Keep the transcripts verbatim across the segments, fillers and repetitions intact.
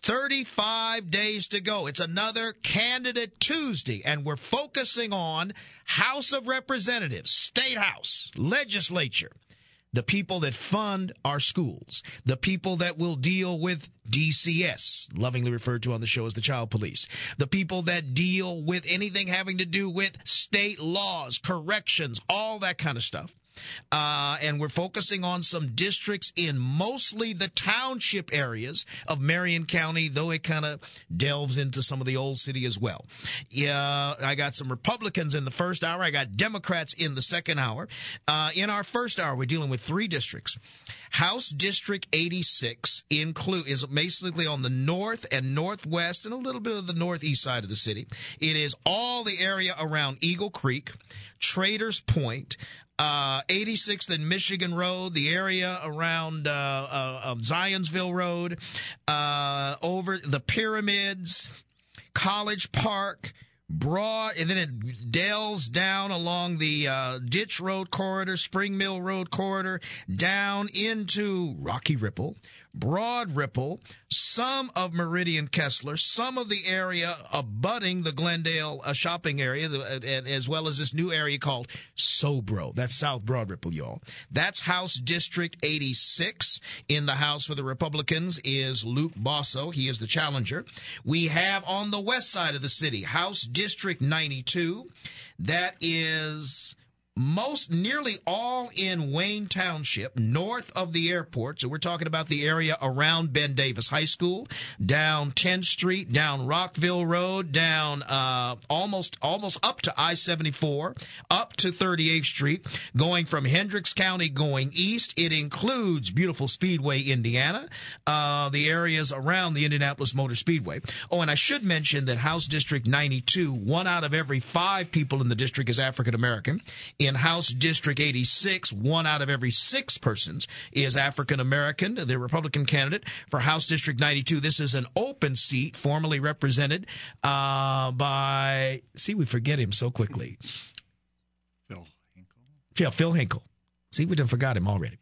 thirty-five days to go. It's another Candidate Tuesday, and we're focusing on House of Representatives, State House, Legislature, the people that fund our schools, the people that will deal with D C S, lovingly referred to on the show as the child police, the people that deal with anything having to do with state laws, corrections, all that kind of stuff. Uh, and we're focusing on some districts in mostly the township areas of Marion County, though it kind of delves into some of the old city as well. Yeah, I got some Republicans in the first hour. I got Democrats in the second hour. Uh, in our first hour, we're dealing with three districts. House District eighty-six include is basically on the north and northwest and a little bit of the northeast side of the city. It is all the area around Eagle Creek, Traders Point, Uh, eighty-sixth and Michigan Road, the area around uh, uh, Zionsville Road, uh, over the Pyramids, College Park, Broad, and then it delves down along the uh, Ditch Road corridor, Spring Mill Road corridor, down into Rocky Ripple, Broad Ripple, some of Meridian Kessler, some of the area abutting the Glendale uh, shopping area, the, uh, as well as this new area called Sobro. That's South Broad Ripple, y'all. That's House District eighty-six. In the House for the Republicans is Luke Basso. He is the challenger. We have on the west side of the city, House District ninety-two. That is most nearly all in Wayne Township, north of the airport. So we're talking about the area around Ben Davis High School, down tenth Street, down Rockville Road, down uh, almost almost up to I seventy-four, up to thirty-eighth Street, going from Hendricks County going east. It includes beautiful Speedway, Indiana, uh, the areas around the Indianapolis Motor Speedway. Oh, and I should mention that House District ninety-two, one out of every five people in the district is African American. In House District eighty-six, one out of every six persons is African American. The Republican candidate for House District ninety-two. This is an open seat, formerly represented uh, by, see, we forget him so quickly. Phil Hinkle. Yeah, Phil Hinkle. See, we done forgot him already.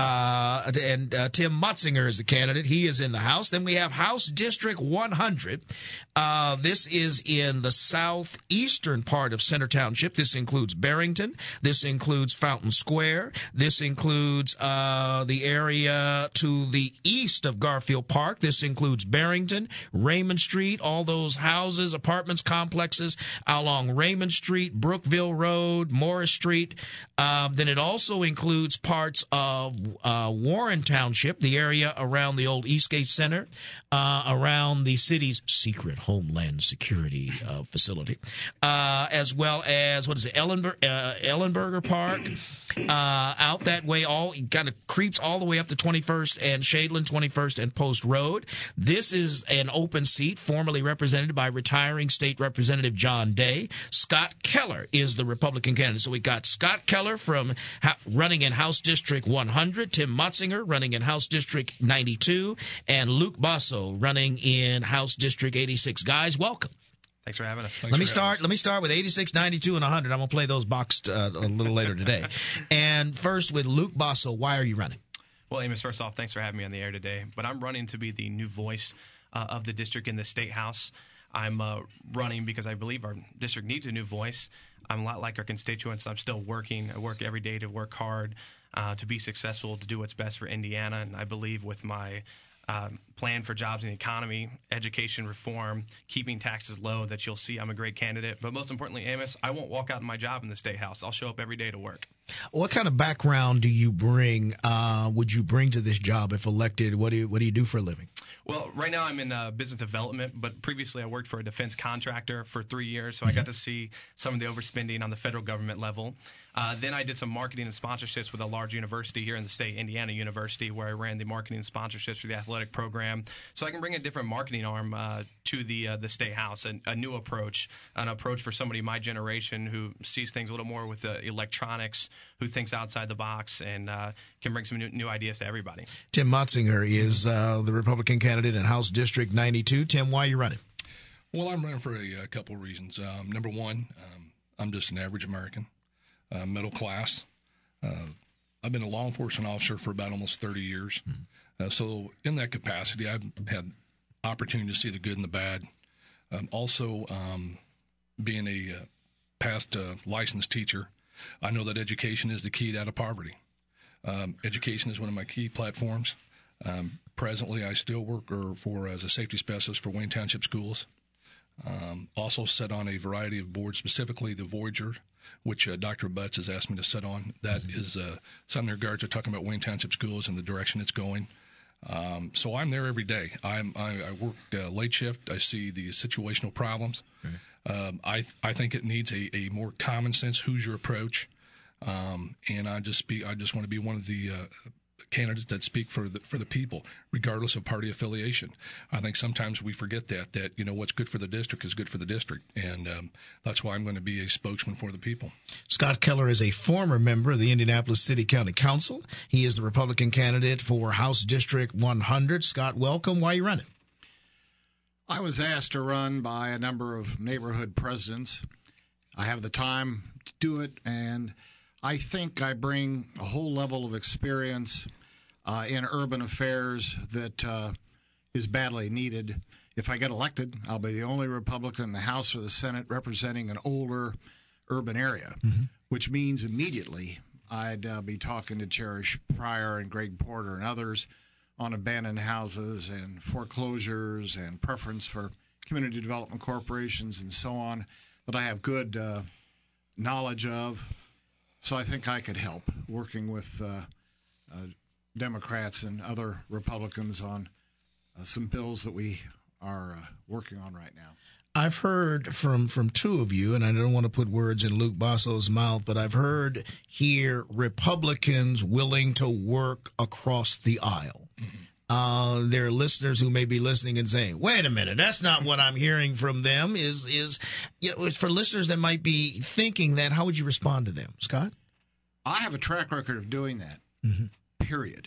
Uh, and uh, Tim Motzinger is the candidate. He is in the House. Then we have House District one hundred. Uh, this is in the southeastern part of Center Township. This includes Barrington. This includes Fountain Square. This includes uh, the area to the east of Garfield Park. This includes Barrington, Raymond Street, all those houses, apartments, complexes along Raymond Street, Brookville Road, Morris Street. Um, then it also includes parts of uh, Warren Township, the area around the old Eastgate Center, uh, around the city's secret Homeland Security uh, facility, uh, as well as, what is it, Ellenber- uh, Ellenberger Park, uh, out that way, all kind of creeps all the way up to twenty-first and Shadeland, twenty-first and Post Road. This is an open seat formerly represented by retiring State Representative John Day. Scott Keller is the Republican candidate. So we got Scott Keller from ha- running in House District one hundred, Tim Motzinger running in House District ninety-two, and Luke Basso running in House District eighty-six. Guys, welcome. Thanks for having us. Thanks let me for start. Let me start with eighty-six, ninety-two, and one hundred. I'm gonna play those boxed uh, a little later today. And first with Luke Basso, why are you running? Well, Amos, first off, thanks for having me on the air today. But I'm running to be the new voice uh, of the district in the State House. I'm uh, running because I believe our district needs a new voice. I'm a lot like our constituents. I'm still working. I work every day to work hard, uh, to be successful, to do what's best for Indiana. And I believe with my Um, plan for jobs and the economy, education reform, keeping taxes low, that you'll see I'm a great candidate. But most importantly, Amos, I won't walk out in my job in the State House. I'll show up every day to work. What kind of background do you bring, uh, would you bring to this job if elected? What do you, what do you do for a living? Well, right now I'm in uh, business development, but previously I worked for a defense contractor for three years, so I got to see some of the overspending on the federal government level. Uh, then I did some marketing and sponsorships with a large university here in the state, Indiana University, where I ran the marketing and sponsorships for the athletic program. So I can bring a different marketing arm uh, to the uh, the State House, a, a new approach, an approach for somebody my generation who sees things a little more with the electronics, who thinks outside the box, and uh, can bring some new, new ideas to everybody. Tim Motzinger is uh, the Republican candidate in House District ninety-two. Tim, why are you running? Well, I'm running for a, a couple of reasons. Um, number one, um, I'm just an average American, uh, middle class. Uh, I've been a law enforcement officer for about almost thirty years. Mm-hmm. Uh, so in that capacity, I've had opportunity to see the good and the bad. Um, also, um, being a uh, past uh, licensed teacher, I know that education is the key out of poverty. Um, education is one of my key platforms. Um, presently, I still work or for as a safety specialist for Wayne Township Schools. Um, also sit on a variety of boards, specifically the Voyager, which uh, Doctor Butts has asked me to sit on. That mm-hmm. is uh, something in regards to talking about Wayne Township Schools and the direction it's going. Um, so I'm there every day. I'm, I, I work uh, late shift. I see the situational problems. Okay. Um, I I think it needs a, a more common sense Hoosier approach, um, and I just be I just want to be one of the uh, candidates that speak for the for the people, regardless of party affiliation. I think sometimes we forget that that you know what's good for the district is good for the district, and um, that's why I'm going to be a spokesman for the people. Scott Keller is a former member of the Indianapolis City County Council. He is the Republican candidate for House District one hundred. Scott, welcome. Why are you running? I was asked to run by a number of neighborhood presidents. I have the time to do it, and I think I bring a whole level of experience uh, in urban affairs that uh, is badly needed. If I get elected, I'll be the only Republican in the House or the Senate representing an older urban area, mm-hmm. which means immediately I'd uh, be talking to Cherish Pryor and Greg Porter and others on abandoned houses and foreclosures and preference for community development corporations and so on that I have good uh, knowledge of. So I think I could help working with uh, uh, Democrats and other Republicans on uh, some bills that we are uh, working on right now. I've heard from, from two of you, and I don't want to put words in Luke Basso's mouth, but I've heard here Republicans willing to work across the aisle. Mm-hmm. Uh, there are listeners who may be listening and saying, wait a minute, that's not what I'm hearing from them. Is, is you know, for listeners that might be thinking that, how would you respond to them, Scott? I have a track record of doing that, mm-hmm. period.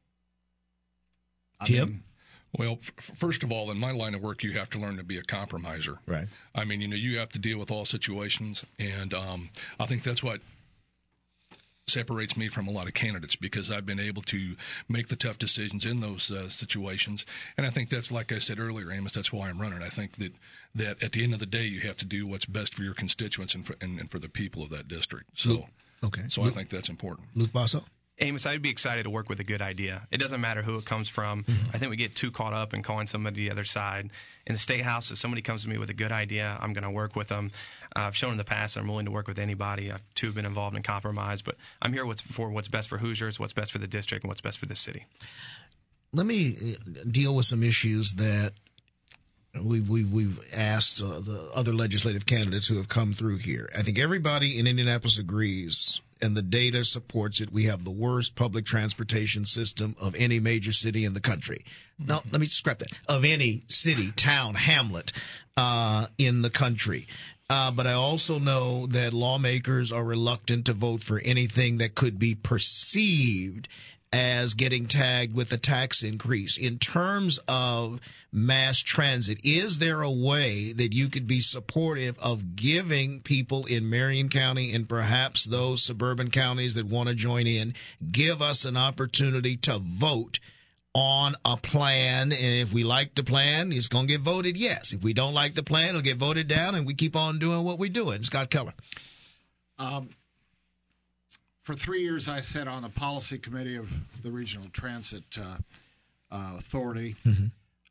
I Tim? mean, Well, f- first of all, in my line of work, you have to learn to be a compromiser. Right. I mean, you know, you have to deal with all situations, and um, I think that's what separates me from a lot of candidates, because I've been able to make the tough decisions in those uh, situations. And I think that's, like I said earlier, Amos, that's why I'm running. I think that, that at the end of the day, you have to do what's best for your constituents and for, and, and for the people of that district. So, Luke, okay. So Luke, I think that's important. Luke Basso? Amos, I'd be excited to work with a good idea. It doesn't matter who it comes from. Mm-hmm. I think we get too caught up in calling somebody the other side. In the State House, if somebody comes to me with a good idea, I'm going to work with them. Uh, I've shown in the past I'm willing to work with anybody. I've too been involved in compromise, but I'm here what's for what's best for Hoosiers, what's best for the district, and what's best for the city. Let me deal with some issues that we've we've we've asked uh, the other legislative candidates who have come through here. I think everybody in Indianapolis agrees, and the data supports it. We have the worst public transportation system of any major city in the country. Mm-hmm. No, let me scrap that. Of any city, town, hamlet uh, in the country. Uh, but I also know that lawmakers are reluctant to vote for anything that could be perceived as getting tagged with a tax increase. In terms of mass transit, is there a way that you could be supportive of giving people in Marion County and perhaps those suburban counties that want to join in, give us an opportunity to vote on a plan? And if we like the plan, it's going to get voted yes. If we don't like the plan, it'll get voted down, and we keep on doing what we're doing. Scott Keller. Um. For three years, I sat on the policy committee of the Regional Transit uh, uh, Authority. Mm-hmm.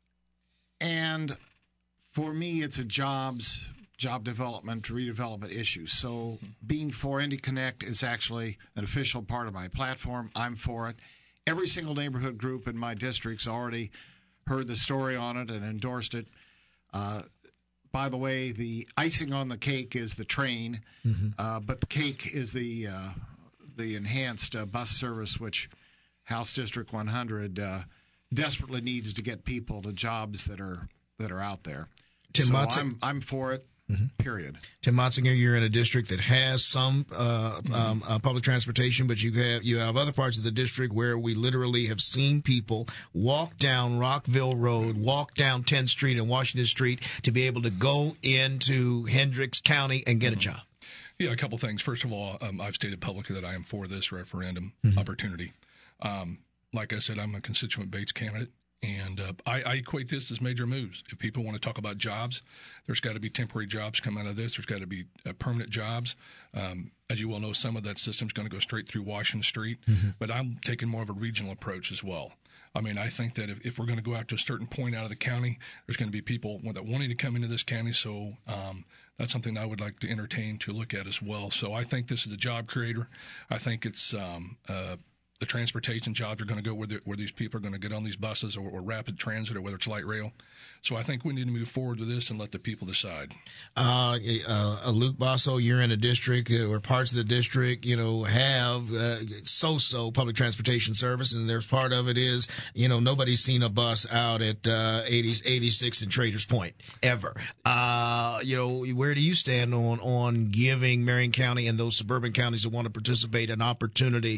And for me, it's a jobs, job development, redevelopment issue. So being for IndyConnect is actually an official part of my platform. I'm for it. Every single neighborhood group in my district's already heard the story on it and endorsed it. Uh, by the way, the icing on the cake is the train, mm-hmm. uh, but the cake is the uh, the enhanced uh, bus service, which House District one hundred uh, desperately needs to get people to jobs that are that are out there. Tim so Motz- I'm I'm for it. Mm-hmm. Period. Tim Motzinger, you're in a district that has some uh, mm-hmm. um, uh, public transportation, but you have you have other parts of the district where we literally have seen people walk down Rockville Road, walk down tenth Street and Washington Street to be able to go into Hendricks County and get mm-hmm. a job. Yeah, a couple things. First of all, um, I've stated publicly that I am for this referendum mm-hmm. opportunity. Um, like I said, I'm a constituent Bates candidate, And uh, I, I equate this as major moves. If people want to talk about jobs, there's got to be temporary jobs come out of this. There's got to be uh, permanent jobs. Um, as you well know, some of that system is going to go straight through Washington Street. Mm-hmm. But I'm taking more of a regional approach as well. I mean, I think that if, if we're going to go out to a certain point out of the county, there's going to be people that wanting to come into this county. So um, that's something I would like to entertain to look at as well. So I think this is a job creator. I think it's um, uh, the transportation jobs are going to go where, the, where these people are going to get on these buses or, or rapid transit or whether it's light rail. So I think we need to move forward with this and let the people decide. Uh, uh, Luke Basso, you're in a district or parts of the district, you know, have uh, so-so public transportation service, and there's part of it is, you know, nobody's seen a bus out at uh, eighty, eighty-six and Traders Point ever. Uh, you know, where do you stand on on giving Marion County and those suburban counties that want to participate an opportunity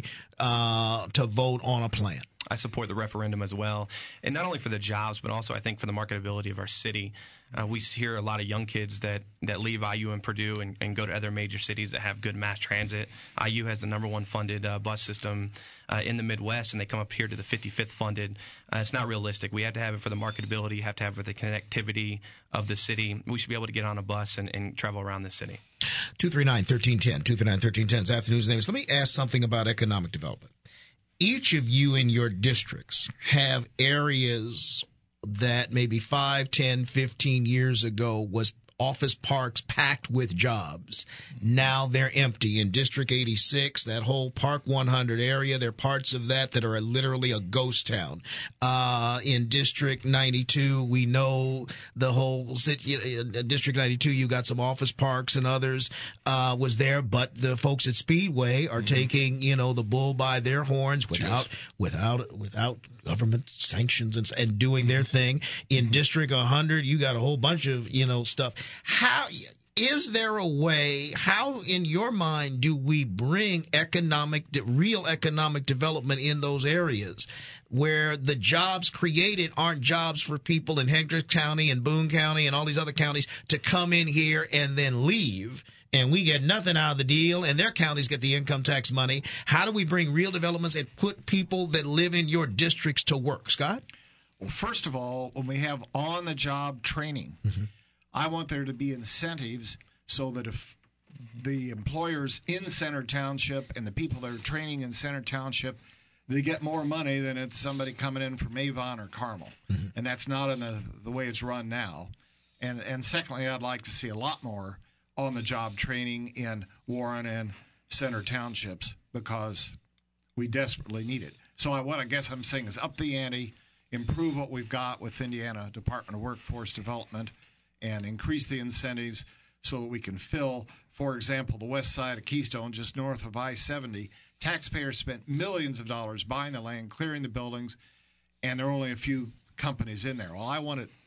uh, to vote on a plan? I support the referendum as well, and not only for the jobs, but also I think for the marketability of our city. Uh, we hear a lot of young kids that, that leave I U and Purdue and, and go to other major cities that have good mass transit. I U has the number one funded uh, bus system uh, in the Midwest, and they come up here to the fifty-fifth funded. Uh, it's not realistic. We have to have it for the marketability. You have to have it for the connectivity of the city. We should be able to get on a bus and, and travel around the city. two three nine, one three one zero, two three nine, one three one zero is afternoon's names. Let me ask something about economic development. Each of you in your districts have areas that maybe five, ten, fifteen years ago was office parks packed with jobs. Now they're empty. In District eighty-six, that whole Park one hundred area, there are parts of that that are literally a ghost town. Uh, in District ninety-two, we know the whole city, uh, District ninety-two, you got some office parks and others, uh, was there, but the folks at Speedway are mm-hmm. taking, you know, the bull by their horns without, Cheers. without, without government sanctions and, and doing their thing. In mm-hmm. District one hundred, you got a whole bunch of, you know, stuff. How is there a way, how in your mind do we bring economic, real economic development in those areas where the jobs created aren't jobs for people in Hendricks County and Boone County and all these other counties to come in here and then leave? And we get nothing out of the deal, and their counties get the income tax money. How do we bring real developments and put people that live in your districts to work? Scott? Well, first of all, when we have on-the-job training, mm-hmm. I want there to be incentives so that if the employers in Center Township and the people that are training in Center Township, they get more money than it's somebody coming in from Avon or Carmel. Mm-hmm. And that's not in the, the way it's run now. And, and secondly, I'd like to see a lot more on-the-job training in Warren and Center Townships because we desperately need it. So I, what I guess I'm saying is up the ante, improve what we've got with Indiana Department of Workforce Development, and increase the incentives so that we can fill, for example, the west side of Keystone, just north of I seventy. Taxpayers spent millions of dollars buying the land, clearing the buildings, and there are only a few companies in there. Well, I want it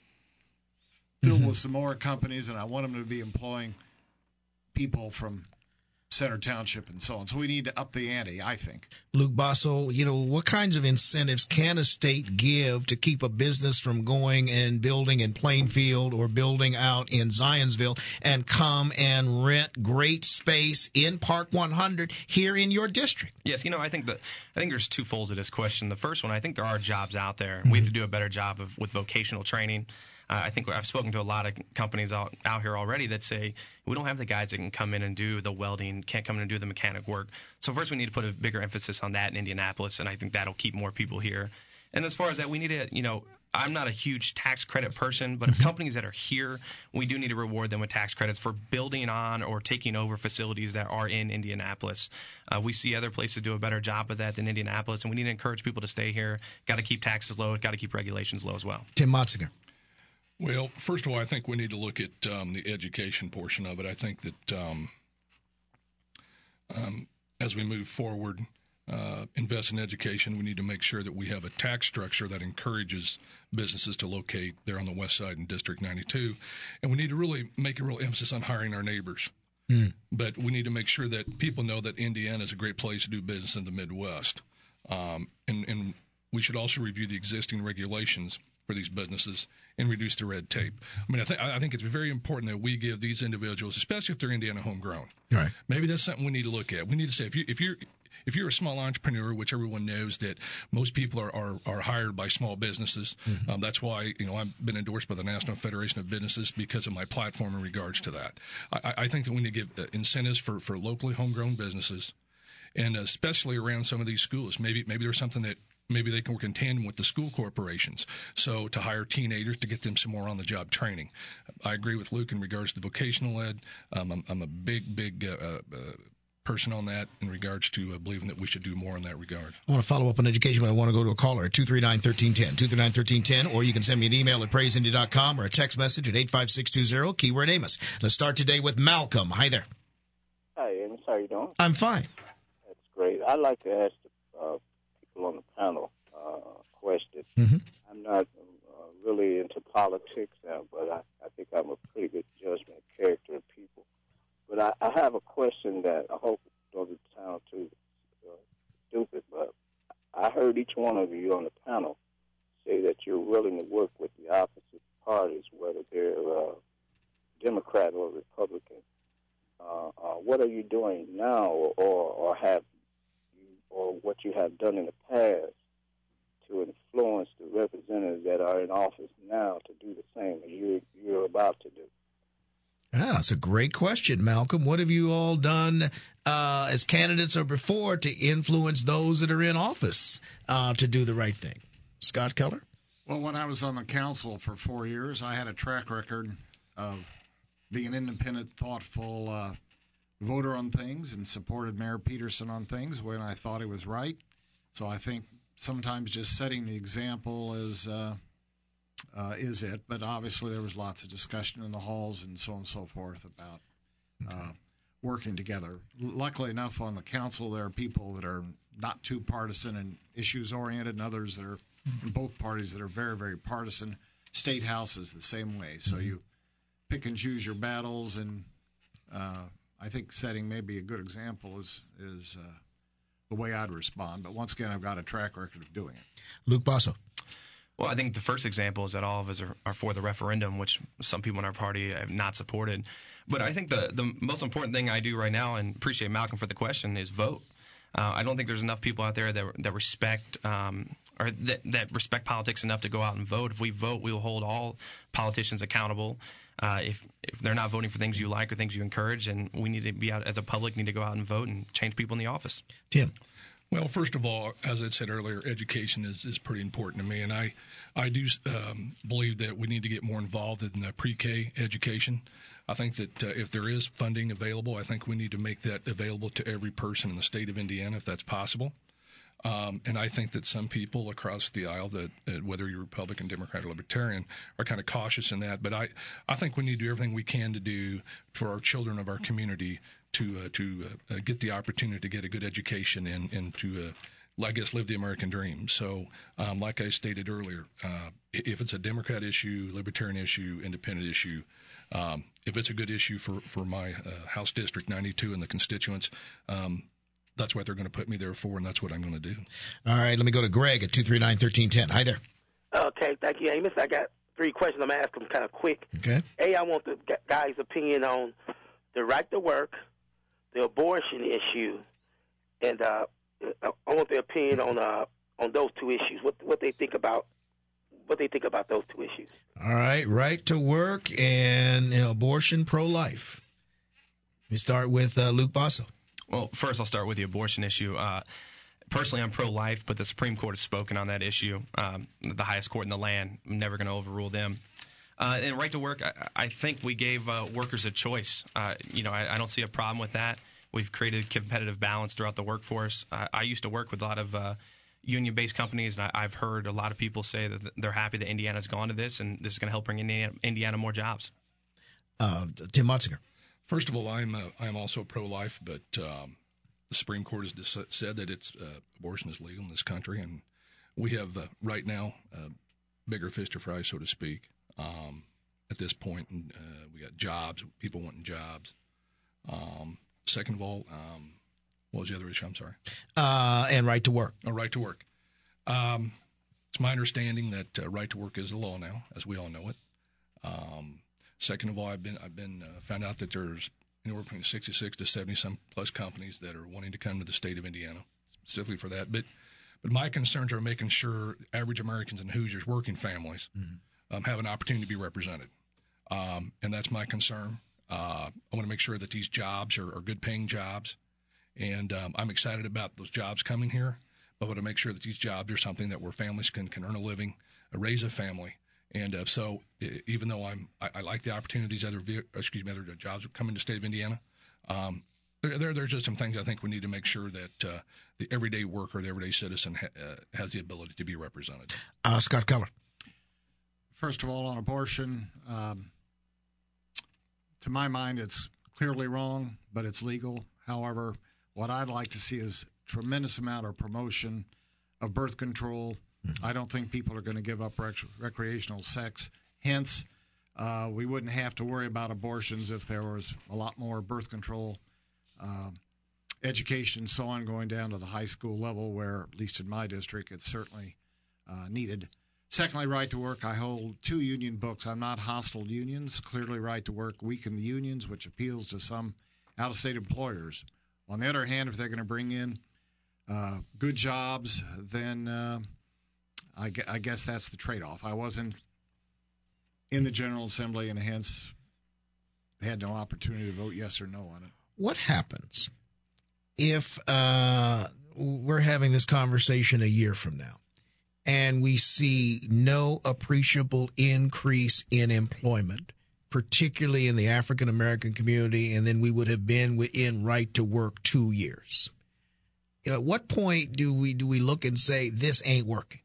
filled mm-hmm. with some more companies, and I want them to be employing people from Center Township and so on. So we need to up the ante, I think. Luke Basso, you know, what kinds of incentives can a state give to keep a business from going and building in Plainfield or building out in Zionsville and come and rent great space in Park one hundred here in your district? Yes, you know, I think that I think there's two folds of this question. The first one, I think there are jobs out there. Mm-hmm. We have to do a better job of with vocational training. Uh, I think I've spoken to a lot of companies out, out here already that say we don't have the guys that can come in and do the welding, can't come in and do the mechanic work. So first we need to put a bigger emphasis on that in Indianapolis, and I think that'll keep more people here. And as far as that, we need to, you know, I'm not a huge tax credit person, but companies that are here, we do need to reward them with tax credits for building on or taking over facilities that are in Indianapolis. Uh, we see other places do a better job of that than Indianapolis, and we need to encourage people to stay here. Got to keep taxes low. Got to keep regulations low as well. Tim Motzinger. Well, first of all, I think we need to look at um, the education portion of it. I think that um, um, as we move forward, uh, invest in education, we need to make sure that we have a tax structure that encourages businesses to locate there on the west side in District ninety-two. And we need to really make a real emphasis on hiring our neighbors. Mm. But we need to make sure that people know that Indiana is a great place to do business in the Midwest. Um, and, and we should also review the existing regulations for these businesses and reduce the red tape. I mean, I think I think it's very important that we give these individuals, especially if they're Indiana homegrown. Right. Maybe that's something we need to look at. We need to say if you if you're if you're a small entrepreneur, which everyone knows that most people are are, are hired by small businesses. Mm-hmm. Um, that's why you know I've been endorsed by the National Federation of Businesses because of my platform in regards to that. I, I think that we need to give uh, incentives for for locally homegrown businesses, and especially around some of these schools. Maybe maybe there's something that. Maybe they can work in tandem with the school corporations. So to hire teenagers to get them some more on-the-job training. I agree with Luke in regards to vocational ed. Um, I'm, I'm a big, big uh, uh, person on that in regards to uh, believing that we should do more in that regard. I want to follow up on education, but I want to go to a caller at two three nine, one three one zero, two three nine, one three one zero, or you can send me an email at praise india dot com or a text message at eight five six two zero, keyword Amos. Let's start today with Malcolm. Hi there. Hi, Amos. How you doing? I'm fine. That's great. I'd like to ask the uh, people on the panel uh, a question. Mm-hmm. I'm not uh, really into politics now, but I, I think I'm a pretty good judgment of character of people. But I, I have a question that I hope doesn't sound too uh, stupid, but I heard each one of you on the panel say that you're willing to work with the opposite parties, whether they're uh, Democrat or Republican. Uh, uh, what are you doing now, or, or have you, or what you have done in the past to influence the representatives that are in office now to do the same as you, you're about to do? Ah, that's a great question, Malcolm. What have you all done uh, as candidates or before to influence those that are in office uh, to do the right thing? Scott Keller? Well, when I was on the council for four years, I had a track record of being an independent, thoughtful uh, voter on things and supported Mayor Peterson on things when I thought he was right. So I think sometimes just setting the example is uh, uh, is it. But obviously there was lots of discussion in the halls and so on and so forth about uh, working together. L- luckily enough, on the council, there are people that are not too partisan and issues-oriented, and others that are in both parties that are very, very partisan. State House is the same way. So you pick and choose your battles, and uh, I think setting maybe a good example is is uh, the way I'd respond. But once again, I've got a track record of doing it. Luke Basso. Well, I think the first example is that all of us are, are for the referendum, which some people in our party have not supported. But I think the, the most important thing I do right now, and appreciate Malcolm for the question, is vote. Uh, I don't think there's enough people out there that that respect um, or that, that respect politics enough to go out and vote. If we vote, we will hold all politicians accountable. Uh, if if they're not voting for things you like or things you encourage, and we need to be out as a public, need to go out and vote and change people in the office. Tim. Well, first of all, as I said earlier, education is, is pretty important to me, and I I do um, believe that we need to get more involved in the pre-K education. I think that uh, if there is funding available, I think we need to make that available to every person in the state of Indiana, if that's possible. Um, and I think that some people across the aisle, that uh, whether you're Republican, Democrat, or Libertarian, are kind of cautious in that. But I, I think we need to do everything we can to do for our children of our community to uh, to uh, uh, get the opportunity to get a good education and, and to, uh, I guess, live the American dream. So, um, like I stated earlier, uh, if it's a Democrat issue, Libertarian issue, Independent issue, um, if it's a good issue for, for my uh, House District ninety-two and the constituents, um, that's what they're going to put me there for, and that's what I'm going to do. All right, let me go to Greg at two three nine, one three one zero. Hi there. Okay, thank you, Amos. I got three questions. I'm going to ask them kind of quick. Okay. A, I want the guy's opinion on the right to work, the abortion issue, and uh, I want their opinion on uh, on those two issues. What what they think about what they think about those two issues. All right, right to work and you know, abortion, pro-life. Let me start with uh, Luke Basso. Well, first I'll start with the abortion issue. Uh, personally, I'm pro-life, but the Supreme Court has spoken on that issue. Um, the highest court in the land. I'm never going to overrule them. Uh, and right to work, I, I think we gave uh, workers a choice. Uh, you know, I, I don't see a problem with that. We've created competitive balance throughout the workforce. Uh, I used to work with a lot of uh, union-based companies, and I, I've heard a lot of people say that they're happy that Indiana's gone to this, and this is going to help bring Indiana, Indiana more jobs. Uh, Tim Motzinger. First of all, I'm uh, I'm also pro-life, but um, the Supreme Court has dis- said that it's uh, abortion is legal in this country, and we have uh, right now uh, bigger fish to fry, so to speak. Um, at this point, and uh, we got jobs, people wanting jobs. Um, second of all, um, what was the other issue? I'm sorry. Uh, and right to work. Oh, right to work. Um, it's my understanding that uh, right to work is the law now, as we all know it. Um, second of all, I've been I've been uh, found out that there's anywhere between sixty-six to seventy some plus companies that are wanting to come to the state of Indiana specifically for that. But but my concerns are making sure average Americans and Hoosiers, working families, mm-hmm. um, have an opportunity to be represented. Um, and that's my concern. Uh, I want to make sure that these jobs are, are good paying jobs. And um, I'm excited about those jobs coming here, but I want to make sure that these jobs are something that where families can, can earn a living, uh, raise a family. And uh, so even though I'm, I, I like the opportunities, other, excuse me, other jobs coming to the state of Indiana, um, there, there, there's just some things I think we need to make sure that uh, the everyday worker, the everyday citizen ha- uh, has the ability to be represented. Uh, Scott Keller. First of all, on abortion, um, to my mind, it's clearly wrong, but it's legal. However, what I'd like to see is tremendous amount of promotion of birth control. Mm-hmm. I don't think people are going to give up rec- recreational sex. Hence, uh, we wouldn't have to worry about abortions if there was a lot more birth control uh, education, so on, going down to the high school level, where, at least in my district, it's certainly uh, needed. Secondly, right to work. I hold two union books. I'm not hostile to unions. Clearly, right to work weaken the unions, which appeals to some out-of-state employers. On the other hand, if they're going to bring in uh, good jobs, then uh, I, gu- I guess that's the trade-off. I wasn't in the General Assembly, and hence had no opportunity to vote yes or no on it. What happens if uh, we're having this conversation a year from now and we see no appreciable increase in employment, particularly in the African-American community, and then we would have been within right to work two years? You know, at what point do we do we look and say, this ain't working?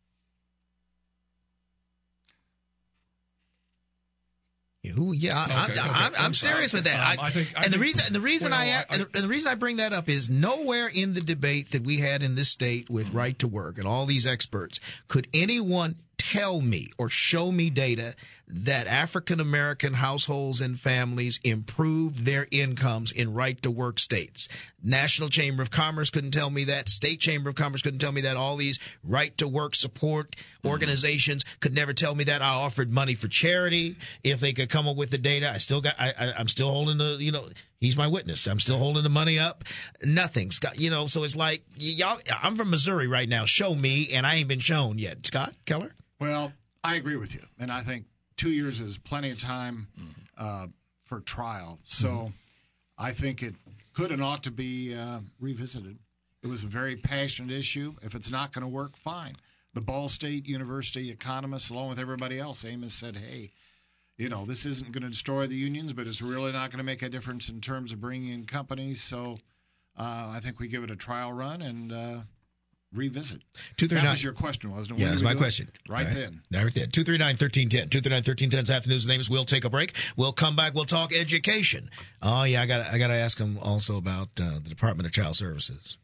Who? Yeah, okay, I'm, okay. I'm, I'm, I'm serious with that. Um, I, I think, I and the think, reason, and the reason well, I, I, and the reason I bring that up is nowhere in the debate that we had in this state with mm-hmm. right to work and all these experts could anyone tell me or show me data that African American households and families improved their incomes in right to work states. National Chamber of Commerce couldn't tell me that. State Chamber of Commerce couldn't tell me that. All these right to work support organizations mm-hmm. could never tell me that. I offered money for charity if they could come up with the data. I still got, I, I, I'm still holding the, you know, he's my witness. I'm still holding the money up. Nothing, Scott, you know, so it's like, y'all, I'm from Missouri right now. Show me, and I ain't been shown yet. Scott Keller? Well, I agree with you, and I think two years is plenty of time uh, for trial. So mm-hmm. I think it could and ought to be uh, revisited. It was a very passionate issue. If it's not going to work, fine. The Ball State University economists, along with everybody else, Amos said, hey, you know, this isn't going to destroy the unions, but it's really not going to make a difference in terms of bringing in companies. So uh, I think we give it a trial run and uh, revisit. Two, three, that nine. Was your question, wasn't it? Yeah, that's my question. Right, right then. Right then. two three nine, one three one zero. two three nine, one three one zero. Afternoon's name is. We'll take a break. We'll come back. We'll talk education. Oh, yeah, I got I got to ask him also about uh, the Department of Child Services.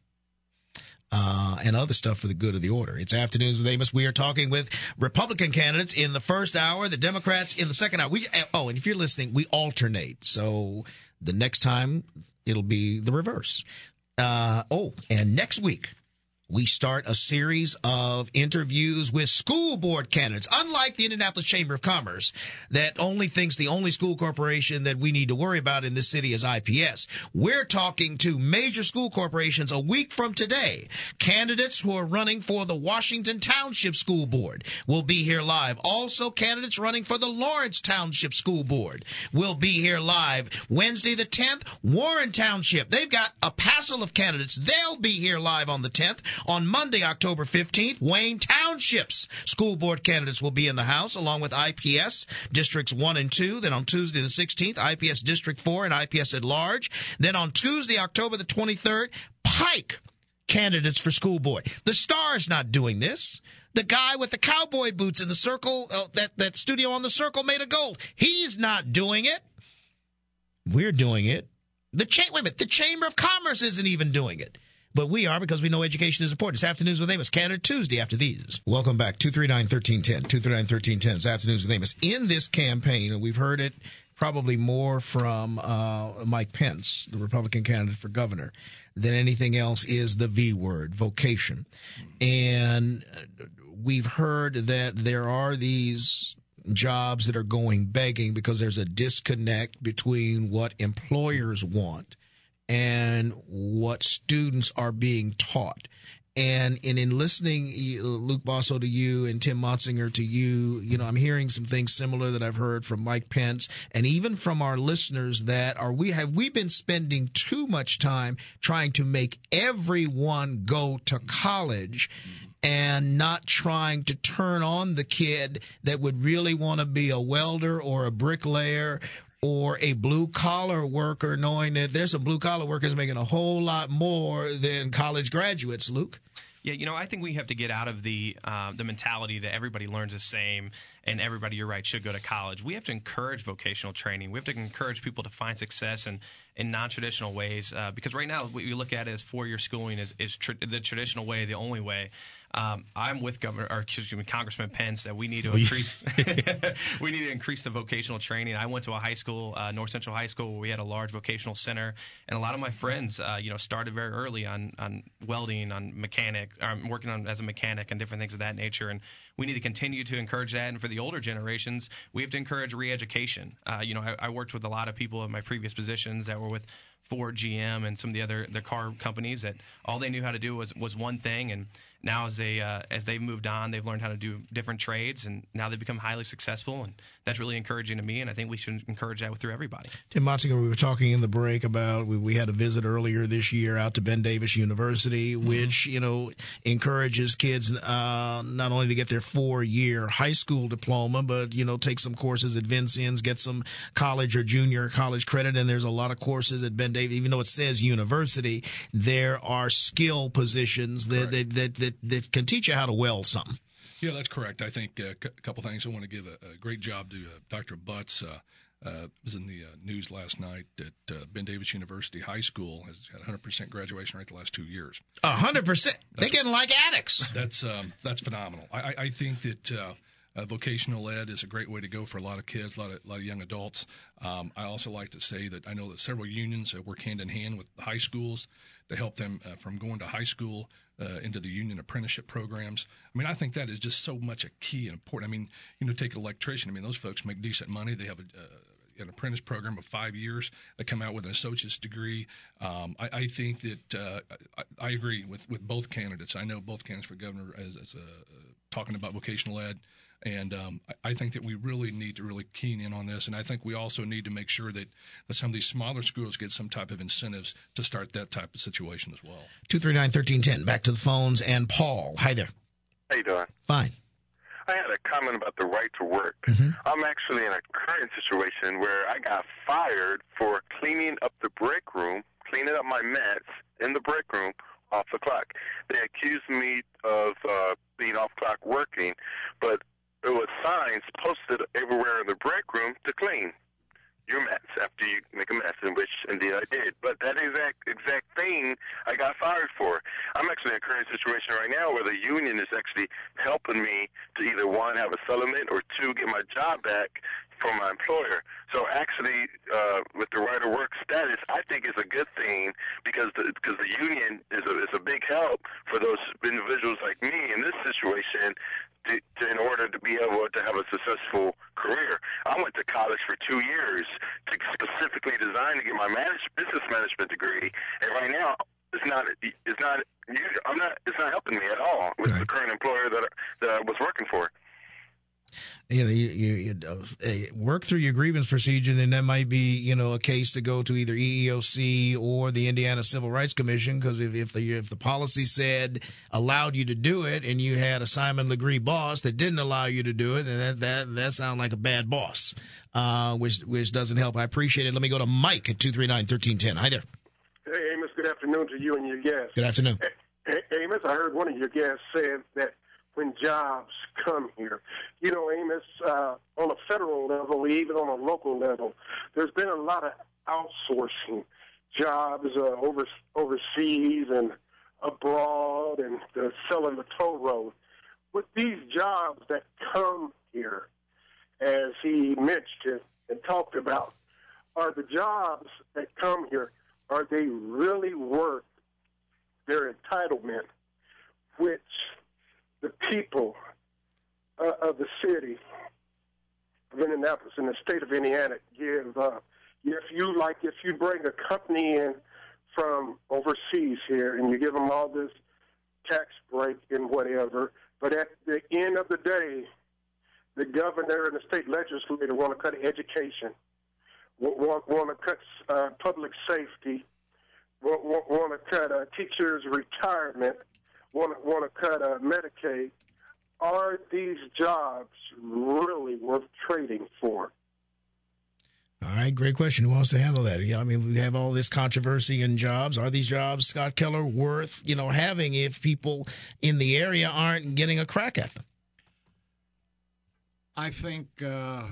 Uh, and other stuff for the good of the order. It's Afternoons with Amos. We are talking with Republican candidates in the first hour, the Democrats in the second hour. We, oh, and if you're listening, we alternate. So the next time it'll be the reverse. Uh, oh, and next week, we start a series of interviews with school board candidates, unlike the Indianapolis Chamber of Commerce, that only thinks the only school corporation that we need to worry about in this city is I P S. We're talking to major school corporations a week from today. Candidates who are running for the Washington Township School Board will be here live. Also, candidates running for the Lawrence Township School Board will be here live. Wednesday the tenth, Warren Township. They've got a passel of candidates. They'll be here live on the tenth. On Monday, October fifteenth, Wayne Township's school board candidates will be in the House, along with I P S Districts one and two. Then on Tuesday the sixteenth, I P S District four and I P S at large. Then on Tuesday, October the twenty-third, Pike candidates for school board. The Star's not doing this. The guy with the cowboy boots in the circle, uh, that, that studio on the Circle made of gold, he's not doing it. We're doing it. The cha- wait a minute, the Chamber of Commerce isn't even doing it. But we are, because we know education is important. It's Afternoons with Amos. Canada Tuesday after these. Welcome back. two three nine, one three one zero. two three nine, one three one zero. It's Afternoons with Amos. In this campaign, and we've heard it probably more from uh, Mike Pence, the Republican candidate for governor, than anything else, is the V word, vocation. And we've heard that there are these jobs that are going begging because there's a disconnect between what employers want and what students are being taught. And, and in listening, Luke Basso, to you and Tim Motzinger to you, you know, I'm hearing some things similar that I've heard from Mike Pence and even from our listeners that are we have we been spending too much time trying to make everyone go to college and not trying to turn on the kid that would really want to be a welder or a bricklayer or a blue-collar worker, knowing that there's some blue-collar workers making a whole lot more than college graduates, Luke? Yeah, you know, I think we have to get out of the uh, the mentality that everybody learns the same and everybody, you're right, should go to college. We have to encourage vocational training. We have to encourage people to find success in, in non-traditional ways uh, because right now what we look at as four-year schooling is, is tr- the traditional way, the only way. Um, I'm with Governor, or excuse me, Congressman Pence that we need to increase. we need to increase the vocational training. I went to a high school, uh, North Central High School, where we had a large vocational center, and a lot of my friends, uh, you know, started very early on on welding, on mechanic, or working on as a mechanic, and different things of that nature. And we need to continue to encourage that. And for the older generations, we have to encourage re-education. Uh, you know, I, I worked with a lot of people in my previous positions that were with Ford, G M, and some of the other the car companies that all they knew how to do was was one thing. And now as they uh, as they've moved on, they've learned how to do different trades, and now they've become highly successful. And that's really encouraging to me, and I think we should encourage that through everybody. Tim Motzinger, we were talking in the break about we, we had a visit earlier this year out to Ben Davis University, mm-hmm. which, you know, encourages kids uh, not only to get their four-year high school diploma, but, you know, take some courses at Vincennes, get some college or junior college credit. And there's a lot of courses at Ben Davis, even though it says university, there are skill positions that, that, that, that, that can teach you how to weld something. Yeah, that's correct. I think uh, a couple things. I want to give a, a great job to uh, Doctor Butts. Uh, uh, was in the uh, news last night that uh, Ben Davis University High School has had one hundred percent graduation rate the last two years. one hundred percent? They're getting like addicts. That's um, that's phenomenal. I, I think that uh, uh, vocational ed is a great way to go for a lot of kids, a lot of, a lot of young adults. Um, I also like to say that I know that several unions uh, work hand in hand with high schools to help them uh, from going to high school Uh, into the union apprenticeship programs. I mean, I think that is just so much a key and important. I mean, you know, take an electrician. I mean, those folks make decent money. They have a, uh, an apprentice program of five years. They come out with an associate's degree. Um, I, I think that uh, I, I agree with, with both candidates. I know both candidates for governor as, as uh, talking about vocational ed. And um, I think that we really need to really keen in on this. And I think we also need to make sure that, that some of these smaller schools get some type of incentives to start that type of situation as well. two three nine, one three one zero. Back to the phones. And Paul. Hi there. How you doing? Fine. I had a comment about the right to work. Mm-hmm. I'm actually in a current situation where I got fired for cleaning up the break room, cleaning up my mess in the break room off the clock. They accused me of uh, being off clock working, but there was signs posted everywhere in the break room to clean your mess after you make a mess, in which indeed I did. But that exact exact thing I got fired for. I'm actually in a current situation right now where the union is actually helping me to either, one, have a settlement, or two, get my job back from my employer. So actually, uh, with the right of work status, I think it's a good thing because the, because the union is a, is a big help for those individuals like me in this situation to, to, in order to be able to have a successful career. I went to college for two years to specifically design to get my manage, business management degree, and right now it's not it's not I'm not it's not helping me at all with right. the current employer that that I was working for. You know, you, you, you uh, work through your grievance procedure, then that might be, you know, a case to go to either E E O C or the Indiana Civil Rights Commission, because if, if the if the policy said allowed you to do it, and you had a Simon Legree boss that didn't allow you to do it, then that that that sounds like a bad boss, uh, which which doesn't help. I appreciate it. Let me go to Mike at two three nine, one three one zero. Hi there. Hey, Amos. Good afternoon to you and your guests. Good afternoon. Hey, Amos, I heard one of your guests said that when jobs come here. You know, Amos, uh, on a federal level, even on a local level, there's been a lot of outsourcing jobs uh, over, overseas and abroad, and uh, selling the toll road. With these jobs that come here, as he mentioned and talked about, are the jobs that come here, are they really worth their entitlement, which the people uh, of the city of Indianapolis in the state of Indiana give. Uh, if you like, if you bring a company in from overseas here and you give them all this tax break and whatever, but at the end of the day, the governor and the state legislator want to cut education, want, want to cut uh, public safety, want, want, want to cut uh, teachers' retirement, want to, want to cut uh, Medicaid. Are these jobs really worth trading for? All right, great question. Who wants to handle that? Yeah, I mean, we have all this controversy in jobs. Are these jobs, Scott Keller, worth, you know, having if people in the area aren't getting a crack at them? I think uh,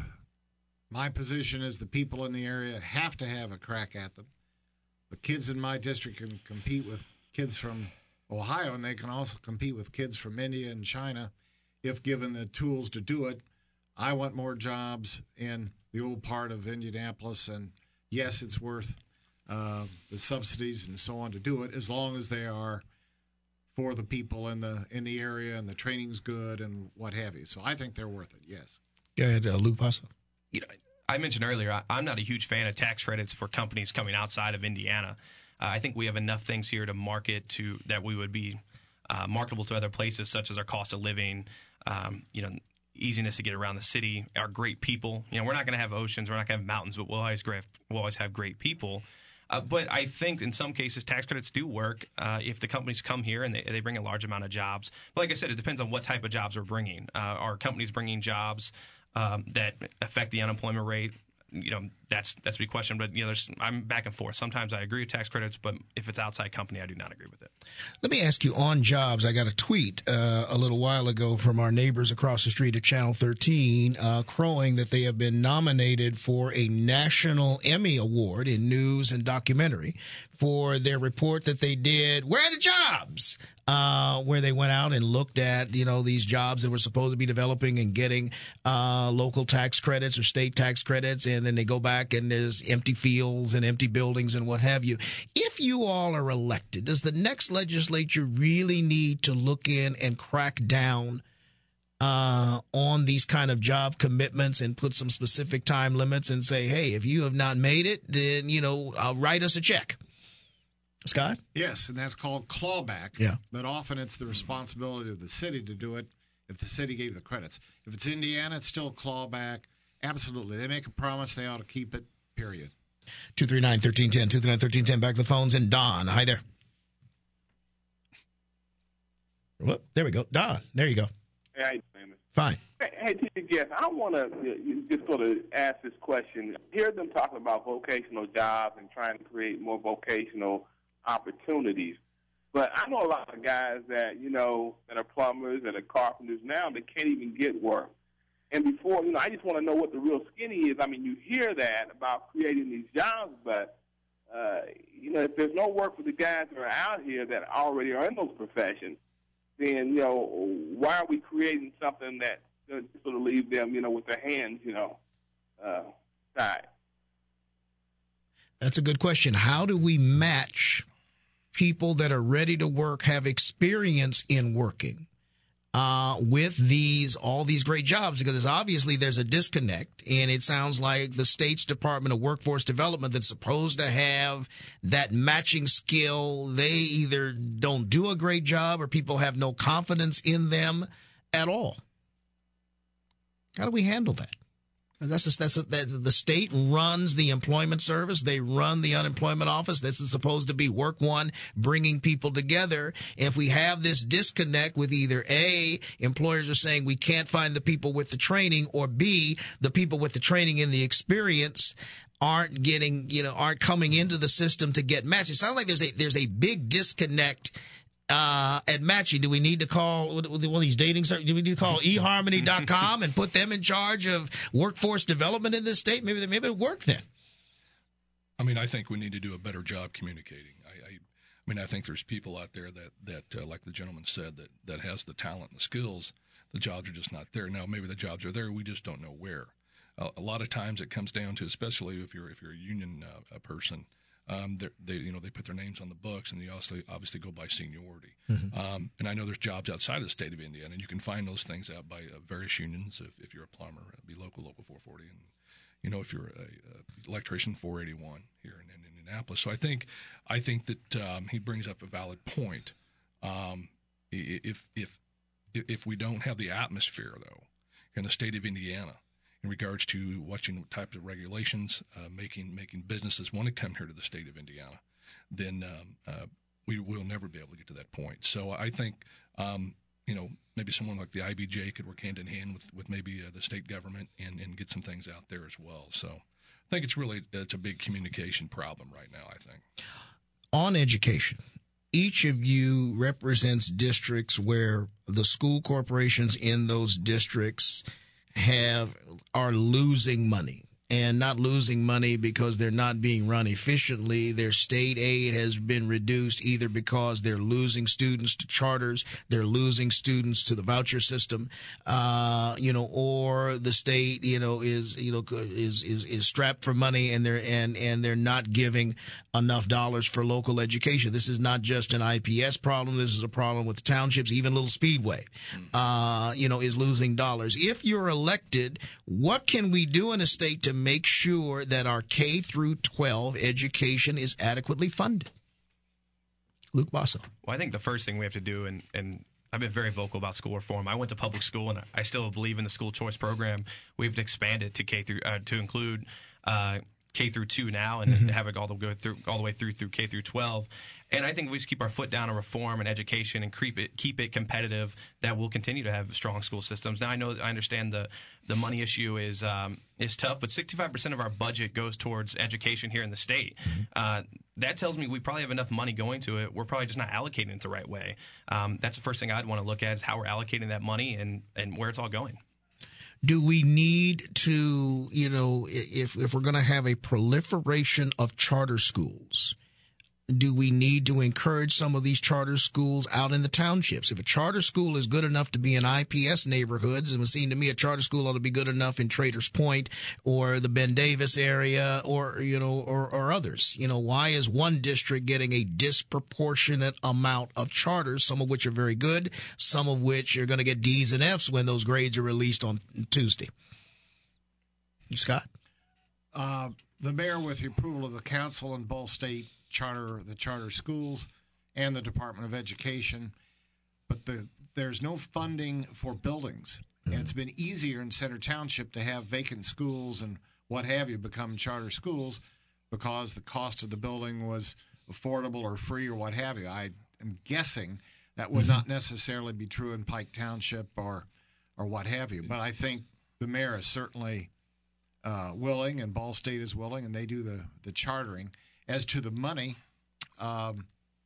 my position is the people in the area have to have a crack at them. The kids in my district can compete with kids from Ohio, and they can also compete with kids from India and China if given the tools to do it. I want more jobs in the old part of Indianapolis, and yes, it's worth uh, the subsidies and so on to do it, as long as they are for the people in the in the area and the training's good and what have you. So I think they're worth it, yes. Go ahead, uh, Luke Passo. You know, I mentioned earlier, I, I'm not a huge fan of tax credits for companies coming outside of Indiana. Uh, I think we have enough things here to market to that we would be uh, marketable to other places, such as our cost of living, um, you know, easiness to get around the city, our great people. You know, we're not going to have oceans, we're not going to have mountains, but we'll always have, we'll always have great people. Uh, but I think in some cases tax credits do work uh, if the companies come here and they, they bring a large amount of jobs. But like I said, it depends on what type of jobs we're bringing. Uh, are companies bringing jobs um, that affect the unemployment rate? You know, that's that's a big question. But, you know, there's, I'm back and forth. Sometimes I agree with tax credits, but if it's outside company, I do not agree with it. Let me ask you on jobs. I got a tweet uh, a little while ago from our neighbors across the street at Channel thirteen uh, crowing that they have been nominated for a National Emmy Award in news and documentary for their report that they did, Where are the Jobs? Uh, where they went out and looked at, you know, these jobs that were supposed to be developing and getting uh, local tax credits or state tax credits. And then they go back and there's empty fields and empty buildings and what have you. If you all are elected, does the next legislature really need to look in and crack down uh, on these kind of job commitments and put some specific time limits and say, hey, if you have not made it, then, you know, uh, write us a check? Scott? Yes, and that's called clawback. Yeah. But often it's the responsibility of the city to do it if the city gave the credits. If it's Indiana, it's still clawback. Absolutely. They make a promise, they ought to keep it, period. two three nine, one three one zero, two three nine, one three one zero. Back to the phones. And Don. Hi there. Whoop, there we go. Don, there you go. Hey, how you doing? Fine. Hey, hey T J, I want to just sort of ask this question. Hear them talking about vocational jobs and trying to create more vocational opportunities. But I know a lot of guys that, you know, that are plumbers and are carpenters now that can't even get work. And before, you know, I just want to know what the real skinny is. I mean, you hear that about creating these jobs, but, uh, you know, if there's no work for the guys that are out here that already are in those professions, then, you know, why are we creating something that uh, sort of leave them, you know, with their hands, you know, uh, tied? That's a good question. How do we match people that are ready to work, have experience in working, uh, with these, all these great jobs? Because obviously there's a disconnect, and it sounds like the state's Department of Workforce Development that's supposed to have that matching skill, they either don't do a great job or people have no confidence in them at all. How do we handle that? That's just, that's a, that the state runs the employment service. They run the unemployment office. This is supposed to be work one, bringing people together. If we have this disconnect with either A, employers are saying we can't find the people with the training, or B, the people with the training and the experience aren't getting, you know, aren't coming into the system to get matched. It sounds like there's a, there's a big disconnect Uh, at matching. Do we need to call one of these dating sites? Do we need to call e harmony dot com and put them in charge of workforce development in this state? Maybe, maybe it work then. I mean, I think we need to do a better job communicating. I, I, I mean, I think there's people out there that, that uh, like the gentleman said, that, that has the talent and the skills. The jobs are just not there. Now, maybe the jobs are there. We just don't know where. Uh, a lot of times it comes down to, especially if you're, if you're a union uh, a person, Um, they, you know, they put their names on the books, and they also obviously go by seniority. Mm-hmm. Um, and I know there's jobs outside of the state of Indiana, and you can find those things out by uh, various unions. If, if you're a plumber, it'd be local, local four forty, and you know, if you're a, a electrician, four eighty-one here in, in Indianapolis. So I think, I think that um, he brings up a valid point. Um, if if if we don't have the atmosphere though in the state of Indiana, in regards to watching types of regulations, uh, making making businesses want to come here to the state of Indiana, then um, uh, we will never be able to get to that point. So I think, um, you know, maybe someone like the I B J could work hand in hand with, with maybe uh, the state government and, and get some things out there as well. So I think it's really, it's a big communication problem right now, I think. On education, each of you represents districts where the school corporations in those districts have are losing money, and not losing money because they're not being run efficiently. Their state aid has been reduced either because they're losing students to charters, they're losing students to the voucher system, uh, you know, or the state, you know, is, you know, is, is, is strapped for money, and they're, and, and they're not giving enough dollars for local education. This is not just an I P S problem. This is a problem with the townships. Even Little Speedway, uh, you know, is losing dollars. If you're elected, what can we do in a state to make sure that our K through twelve education is adequately funded? Luke Basso. Well, I think the first thing we have to do, and, and I've been very vocal about school reform. I went to public school, and I still believe in the school choice program. We've expanded to K through uh, to include uh, K through two now, and mm-hmm. have it all the way through all the way through through K through twelve. And I think if we just keep our foot down on reform and education and keep it keep it competitive, that we'll continue to have strong school systems. Now I know I understand the the money issue is um, is tough, but sixty-five percent of our budget goes towards education here in the state. Mm-hmm. Uh, that tells me we probably have enough money going to it. We're probably just not allocating it the right way. Um, that's the first thing I'd want to look at, is how we're allocating that money and and where it's all going. Do we need to, you know, if if we're going to have a proliferation of charter schools, do we need to encourage some of these charter schools out in the townships? If a charter school is good enough to be in I P S neighborhoods, it would seem to me a charter school ought to be good enough in Traders Point or the Ben Davis area, or, you know, or, or others. You know, why is one district getting a disproportionate amount of charters, some of which are very good, some of which are going to get D's and F's when those grades are released on Tuesday? Scott? Uh, the mayor, with the approval of the council in Ball State, charter the charter schools and the Department of Education, but the there's no funding for buildings. Mm-hmm. And it's been easier in Center Township to have vacant schools and what have you become charter schools because the cost of the building was affordable or free or what have you. I am guessing that would mm-hmm. not necessarily be true in Pike Township or or what have you. But I think the mayor is certainly uh, willing, and Ball State is willing, and they do the, the chartering. As to the money, um,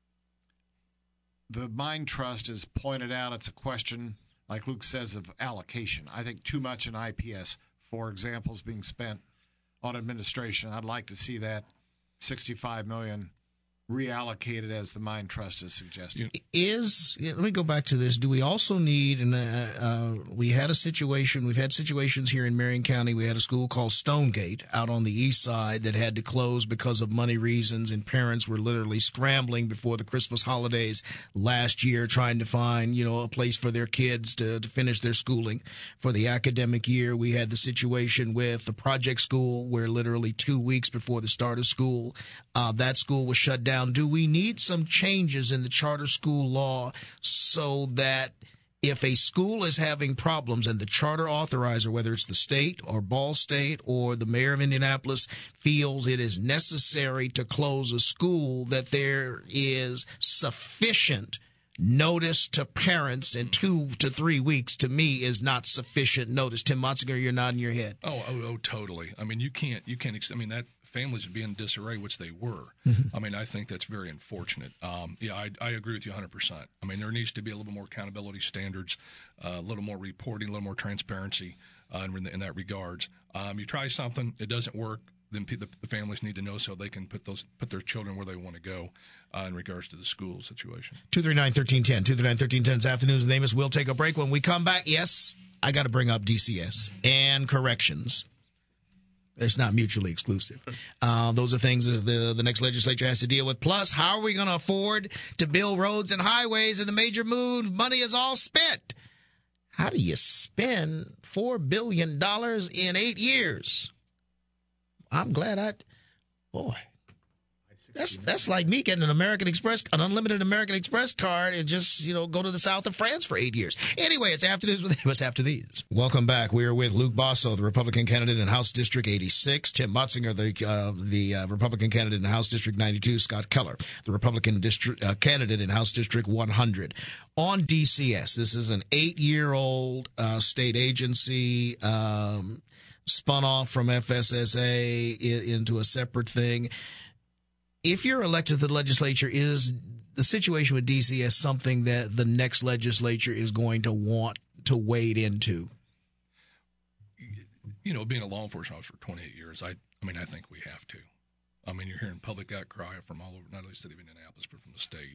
the Mind Trust has pointed out it's a question, like Luke says, of allocation. I think too much in I P S, for example, is being spent on administration. I'd like to see that sixty-five million dollars reallocated as the Mind Trust has suggested. Is let me go back to this. Do we also need, and uh, uh, we had a situation, we've had situations here in Marion County. We had a school called Stonegate out on the east side that had to close because of money reasons, and parents were literally scrambling before the Christmas holidays last year trying to find, you know, a place for their kids to, to finish their schooling for the academic year. We had the situation with the project school where literally two weeks before the start of school, uh, that school was shut down. Do we need some changes in the charter school law so that if a school is having problems and the charter authorizer, whether it's the state or Ball State or the mayor of Indianapolis, feels it is necessary to close a school, that there is sufficient notice to parents, and two to three weeks to me is not sufficient notice? Tim Motzinger, you're nodding your head. Oh, oh, oh, totally. I mean, you can't, you can't, I mean, that families would be in disarray, which they were. Mm-hmm. I mean, I think that's very unfortunate. Um, yeah, I, I agree with you one hundred percent. I mean, there needs to be a little bit more accountability standards, uh, a little more reporting, a little more transparency uh, in, in that regards. Um, you try something, it doesn't work, then the, the families need to know so they can put those put their children where they want to go uh, in regards to the school situation. two three nine, one three one zero, two three nine, one three one zero this afternoon's name is. We'll take a break. When we come back, yes, I got to bring up D C S and corrections. It's not mutually exclusive. Uh, those are things that the, the next legislature has to deal with. Plus, how are we going to afford to build roads and highways and the major move? Money is all spent. How do you spend four billion dollars in eight years? I'm glad I, boy. That's that's like me getting an American Express, an unlimited American Express card and just, you know, go to the south of France for eight years. Anyway, it's after this with us after these. Welcome back. We are with Luke Basso, the Republican candidate in House District eighty-six, Tim Mutzinger, the uh, the uh, Republican candidate in House District ninety-two, Scott Keller, the Republican district uh, candidate in House District one hundred. On D C S, this is an eight-year-old uh, state agency um, spun off from F S S A I- into a separate thing. If you're elected to the legislature, is the situation with D C S something that the next legislature is going to want to wade into? You know, being a law enforcement officer for twenty-eight years, I, I mean, I think we have to. I mean, you're hearing public outcry from all over, not only the city of Indianapolis, but from the state.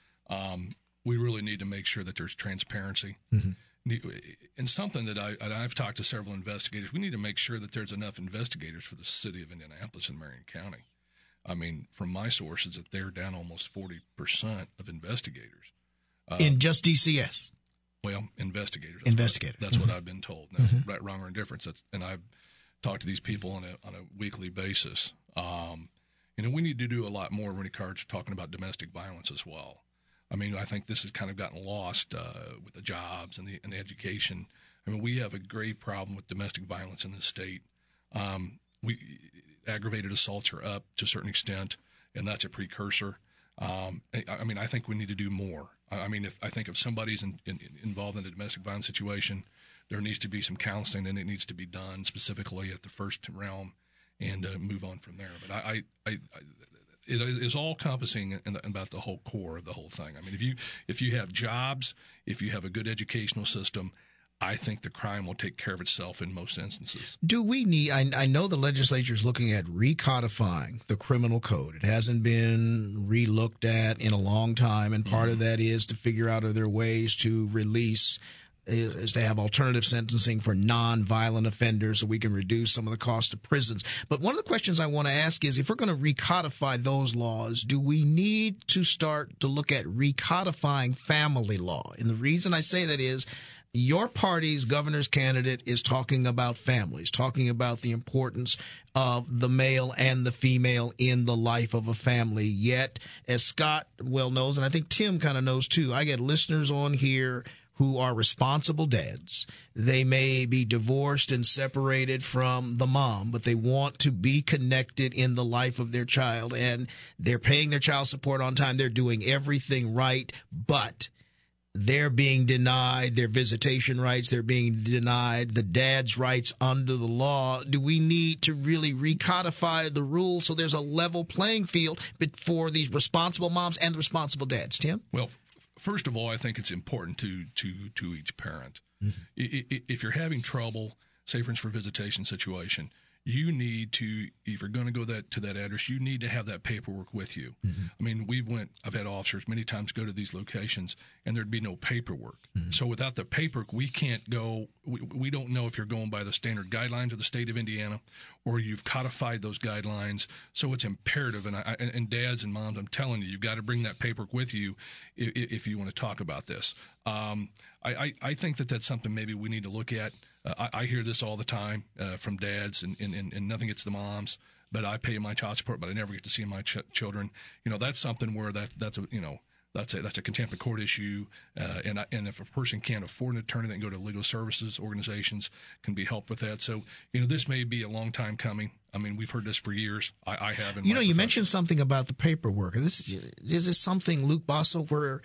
Um, we really need to make sure that there's transparency. Mm-hmm. And something that I, I've talked to several investigators, we need to make sure that there's enough investigators for the city of Indianapolis and Marion County. I mean, from my sources, that they're down almost forty percent of investigators. Uh, in just D C S? Well, investigators. That's investigators. What, that's mm-hmm. what I've been told. Now, mm-hmm. Right, wrong, or indifference. That's, and I've talked to these people on a on a weekly basis. Um, you know, we need to do a lot more when it comes to talking about domestic violence as well. I mean, I think this has kind of gotten lost uh, with the jobs and the, and the education. I mean, we have a grave problem with domestic violence in this state. Um, we aggravated assaults are up to a certain extent, and that's a precursor. Um, I, I mean, I think we need to do more. I, I mean, if I think if somebody's in, in, involved in a domestic violence situation, there needs to be some counseling, and it needs to be done specifically at the first realm, and uh, move on from there. But I, I, I, I it is all encompassing in the, about the whole core of the whole thing. I mean, if you if you have jobs, if you have a good educational system, I think the crime will take care of itself in most instances. Do we need, I, I know the legislature is looking at recodifying the criminal code. It hasn't been re-looked at in a long time, and part mm-hmm. of that is to figure out are there ways to release, is, is to have alternative sentencing for non-violent offenders so we can reduce some of the cost of prisons. But one of the questions I want to ask is, if we're going to recodify those laws, do we need to start to look at recodifying family law? And the reason I say that is, your party's governor's candidate is talking about families, talking about the importance of the male and the female in the life of a family. Yet, as Scott well knows, and I think Tim kind of knows too, I get listeners on here who are responsible dads. They may be divorced and separated from the mom, but they want to be connected in the life of their child, and they're paying their child support on time. They're doing everything right, but they're being denied their visitation rights. They're being denied the dad's rights under the law. Do we need to really recodify the rules so there's a level playing field for these responsible moms and the responsible dads? Tim? Well, first of all, I think it's important to to, to each parent. Mm-hmm. If you're having trouble, say, for instance, for a visitation situation, you need to, if you're going to go that to that address, you need to have that paperwork with you. Mm-hmm. I mean, we've went, I've had officers many times go to these locations, and there'd be no paperwork. Mm-hmm. So without the paperwork, we can't go, we, we don't know if you're going by the standard guidelines of the state of Indiana, or you've codified those guidelines. So it's imperative, and, I, and, and dads and moms, I'm telling you, you've got to bring that paperwork with you if, if you want to talk about this. Um, I, I, I think that that's something maybe we need to look at. Uh, I, I hear this all the time uh, from dads, and, and, and nothing gets the moms. But I pay my child support, but I never get to see my ch- children. You know, that's something where that that's a you know that's a that's a contempt of court issue. Uh, and I, and if a person can't afford an attorney, they can go to legal services organizations, can be helped with that. So you know, this may be a long time coming. I mean, we've heard this for years. I, I have. In you my know, you profession. mentioned something about the paperwork. This is this something, Luke Basso, where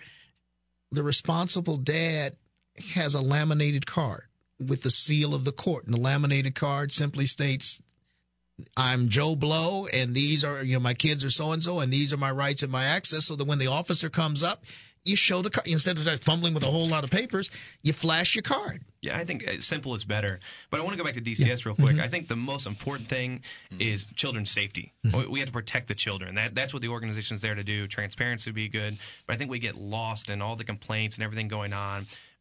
the responsible dad has a laminated card with the seal of the court, and the laminated card simply states, I'm Joe Blow, and these are, you know, my kids are so-and-so, and these are my rights and my access, so that when the officer comes up, you show the card. Instead of fumbling with a whole lot of papers, you flash your card. Yeah, I think simple is better. But I want to go back to D C S yeah. real quick. Mm-hmm. I think the most important thing is children's safety. Mm-hmm. We have to protect the children. That That's what the organization's there to do. Transparency would be good. But I think we get lost in all the complaints and everything going on.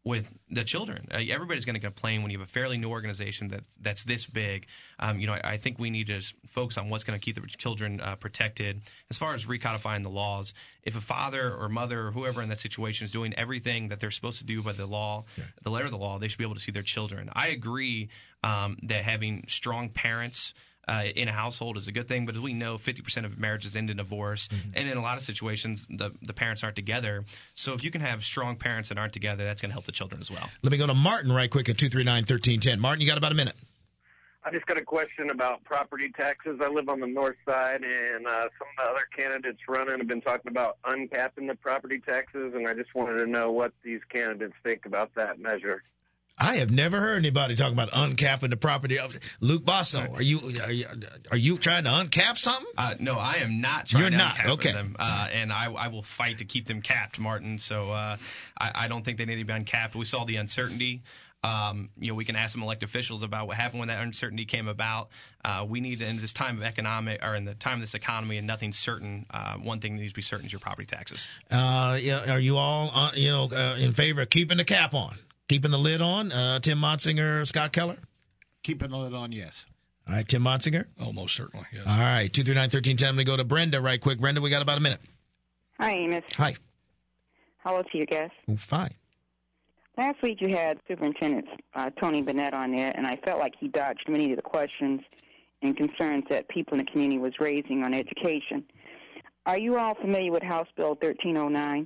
with the children. Uh, everybody's going to complain when you have a fairly new organization that that's this big. Um, you know, I, I think we need to just focus on what's going to keep the children uh, protected. As far as recodifying the laws, if a father or mother or whoever in that situation is doing everything that they're supposed to do by the law, yeah. the letter of the law, they should be able to see their children. I agree um, that having strong parents Uh, in a household is a good thing, but as we know, fifty percent of marriages end in divorce, mm-hmm. and in a lot of situations, the, the parents aren't together. So if you can have strong parents that aren't together, that's going to help the children as well. Let me go to Martin right quick at two three nine, one three one zero. Martin, you got about a minute. I just got a question about property taxes. I live on the north side, and uh, some of the other candidates running have been talking about uncapping the property taxes, and I just wanted to know what these candidates think about that measure. I have never heard anybody talking about uncapping the property. Luke Basso, are you are you, are you trying to uncap something? Uh, no, I am not trying You're to not. uncap Okay. them. Uh, and I, I will fight to keep them capped, Martin. So uh, I, I don't think they need to be uncapped. We saw the uncertainty. Um, you know, we can ask some elected officials about what happened when that uncertainty came about. Uh, we need, in this time of economic, or in the time of this economy and nothing's certain, uh, one thing that needs to be certain is your property taxes. Uh, yeah, are you all, uh, you know, uh, in favor of keeping the cap on? Keeping the lid on, uh, Tim Montzinger, Scott Keller? Keeping the lid on, yes. All right, Tim Montzinger? Oh, most certainly, yes. All right, two three nine, one three one zero. Let me go to Brenda right quick. Brenda, we got about a minute. Hi, Amos. Hi. Hello to you, guest. Oh, fine. Last week you had Superintendent uh, Tony Burnett on there, and I felt like he dodged many of the questions and concerns that people in the community was raising on education. Are you all familiar with House Bill thirteen oh nine?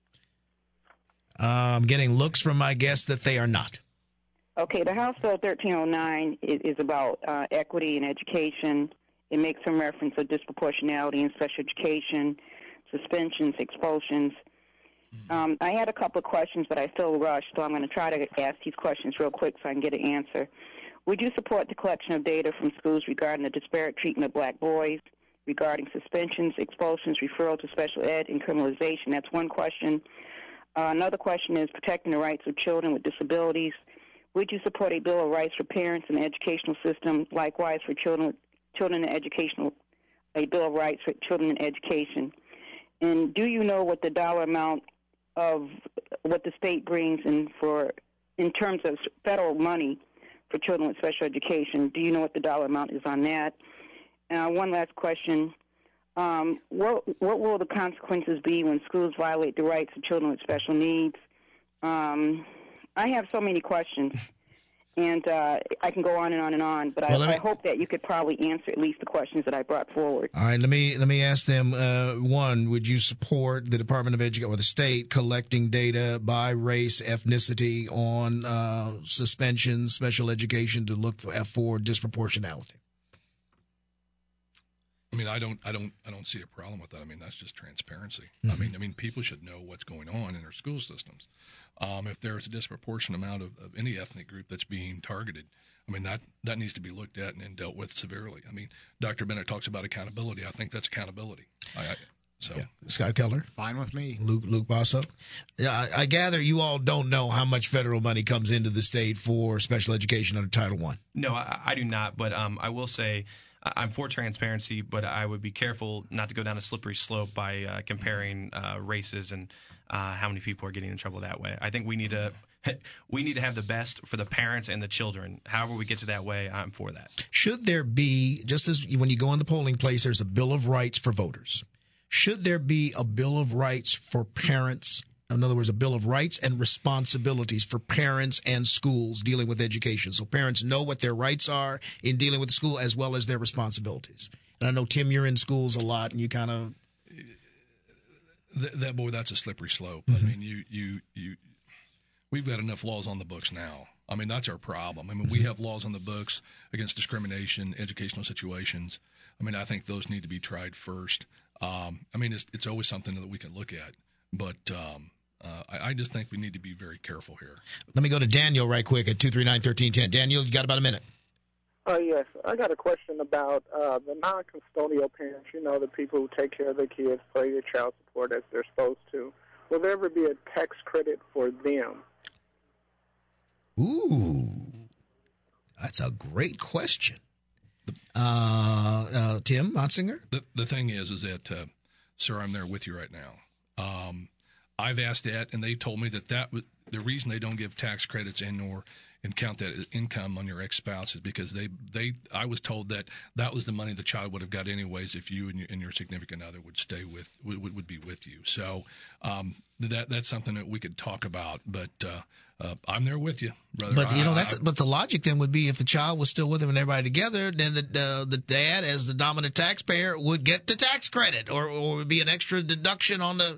Uh, I'm getting looks from my guests that they are not. Okay, the House Bill thirteen oh nine is, is about uh, equity in education. It makes some reference of disproportionality in special education, suspensions, expulsions. Mm-hmm. Um, I had a couple of questions, but I feel rushed, so I'm going to try to ask these questions real quick so I can get an answer. Would you support the collection of data from schools regarding the disparate treatment of black boys, regarding suspensions, expulsions, referral to special ed, and criminalization? That's one question. Uh, another question is protecting the rights of children with disabilities. Would you support a Bill of Rights for parents in the educational system, likewise for children children in educational, a Bill of Rights for children in education? And do you know what the dollar amount of what the state brings in for, in terms of federal money for children with special education? Do you know what the dollar amount is on that? Uh, one last question. Um, what, what will the consequences be when schools violate the rights of children with special needs? Um, I have so many questions, and uh, I can go on and on and on, but well, I, me, I hope that you could probably answer at least the questions that I brought forward. All right, let me let me ask them. Uh, one, would you support the Department of Education or the state collecting data by race, ethnicity on uh, suspensions, special education to look for, for disproportionality? I mean, I don't, I don't, I don't see a problem with that. I mean, that's just transparency. Mm-hmm. I mean, I mean, people should know what's going on in their school systems. Um, if there's a disproportionate amount of, of any ethnic group that's being targeted, I mean, that, that needs to be looked at and, and dealt with severely. I mean, Doctor Bennett talks about accountability. I think that's accountability. I, I, so, yeah. Scott Keller, fine with me. Luke, Luke Basso. Yeah, I, I gather you all don't know how much federal money comes into the state for special education under Title One. No, I, I do not. But um, I will say, I'm for transparency, but I would be careful not to go down a slippery slope by uh, comparing uh, races and uh, how many people are getting in trouble that way. I think we need to we need to have the best for the parents and the children. However we get to that way, I'm for that. Should there be, just as when you go in the polling place, there's a Bill of Rights for voters. Should there be a Bill of Rights for parents? In other words, a Bill of Rights and responsibilities for parents and schools dealing with education. So parents know what their rights are in dealing with the school as well as their responsibilities. And I know, Tim, you're in schools a lot, and you kind of... That, that boy, that's a slippery slope. Mm-hmm. I mean, you, you, you, we've got enough laws on the books now. I mean, that's our problem. I mean, mm-hmm. we have laws on the books against discrimination, educational situations. I mean, I think those need to be tried first. Um, I mean, it's, it's always something that we can look at, but... Um, Uh, I, I just think we need to be very careful here. Let me go to Daniel right quick at two three nine, one three one zero. Daniel, you got about a minute. Uh, yes, I got a question about uh, the non-custodial parents, you know, the people who take care of their kids, pay their child support as they're supposed to. Will there ever be a tax credit for them? Ooh, that's a great question. Uh, uh, Tim Montzinger? The, the thing is, is that, uh, sir, I'm there with you right now. Um, I've asked that, and they told me that that was the reason they don't give tax credits and or and count that as income on your ex-spouse is because they, they I was told that that was the money the child would have got anyways if you and your, and your significant other would stay with would, would be with you. So um, that that's something that we could talk about, but uh, uh, I'm there with you, brother. But you know I, that's I, but the logic then would be if the child was still with him and everybody together, then the uh, the dad as the dominant taxpayer would get the tax credit or or would be an extra deduction on the.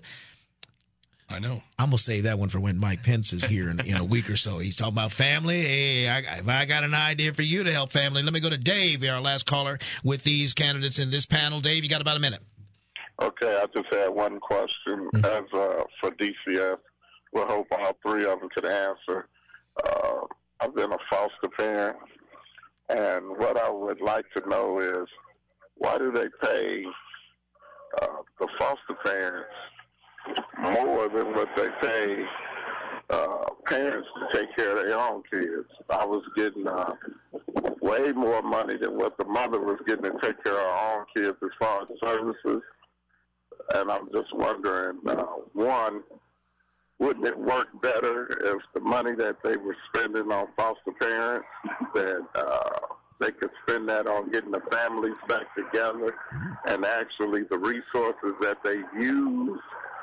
I know. I'm going to save that one for when Mike Pence is here in, in a week or so. He's talking about family. Hey, I, if I got an idea for you to help family, let me go to Dave, our last caller, with these candidates in this panel. Dave, you got about a minute. Okay, I just had one question mm-hmm. as uh, for D C F. We'll hope all three of them could answer. Uh, I've been a foster parent, and what I would like to know is why do they pay uh, the foster parents more than what they pay uh, parents to take care of their own kids? I was getting uh, way more money than what the mother was getting to take care of her own kids as far as services. And I'm just wondering, uh, one, wouldn't it work better if the money that they were spending on foster parents, that uh, they could spend that on getting the families back together, and actually the resources that they use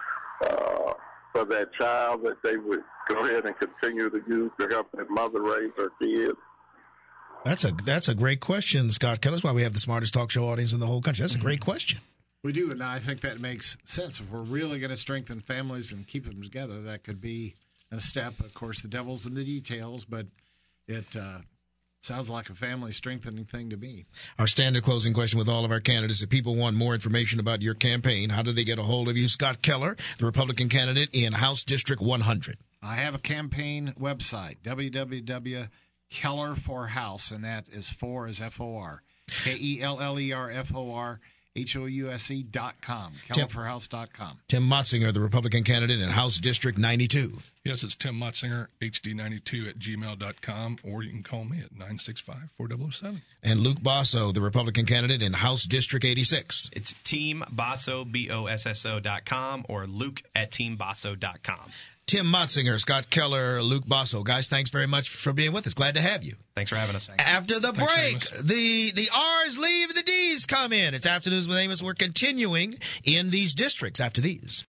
Uh, for that child, that they would go ahead and continue to use to help their mother raise her kids? That's a that's a great question, Scott Keller. That's why we have the smartest talk show audience in the whole country. That's a great question. We do, and I think that makes sense. If we're really going to strengthen families and keep them together, that could be a step. Of course, the devil's in the details, but it uh, sounds like a family strengthening thing to me. Our standard closing question with all of our candidates. If people want more information about your campaign, how do they get a hold of you? Scott Keller, the Republican candidate in House District one hundred. I have a campaign website, w w w dot keller for house, and that is for as F O R. K E L L E R F O R H O U S E dot com. keller for house dot com. Tim Motzinger, the Republican candidate in House District ninety-two. Yes, it's Tim Motzinger, H D ninety-two at gmail dot com, or you can call me at nine six five, four oh oh seven. And Luke Basso, the Republican candidate in House District eighty-six. It's Team Basso, B O S S O dot com, or Luke at team basso dot com. Tim Motzinger, Scott Keller, Luke Basso. Guys, thanks very much for being with us. Glad to have you. Thanks for having us. After the Thanks, break, Amos. the the R's leave, the D's come in. It's Afternoons with Amos. We're continuing in these districts after these.